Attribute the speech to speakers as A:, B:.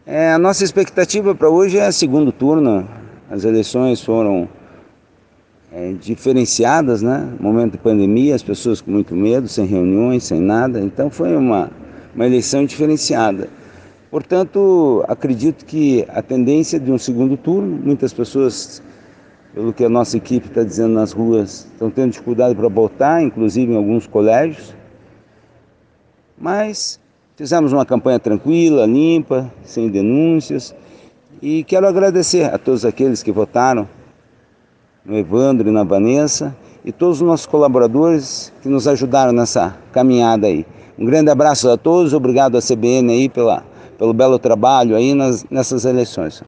A: A nossa expectativa para hoje é segundo turno. As eleições foram diferenciadas, né? Momento de pandemia, as pessoas com muito medo, sem reuniões, sem nada. Então foi uma eleição diferenciada. Portanto, acredito que a tendência de um segundo turno, muitas pessoas, pelo que a nossa equipe está dizendo nas ruas, estão tendo dificuldade para votar, inclusive em alguns colégios. Mas fizemos uma campanha tranquila, limpa, sem denúncias. E quero agradecer a todos aqueles que votaram, no Evandro e na Vanessa, e todos os nossos colaboradores que nos ajudaram nessa caminhada aí. Um grande abraço a todos, obrigado à CBN aí pelo belo trabalho aí nessas eleições.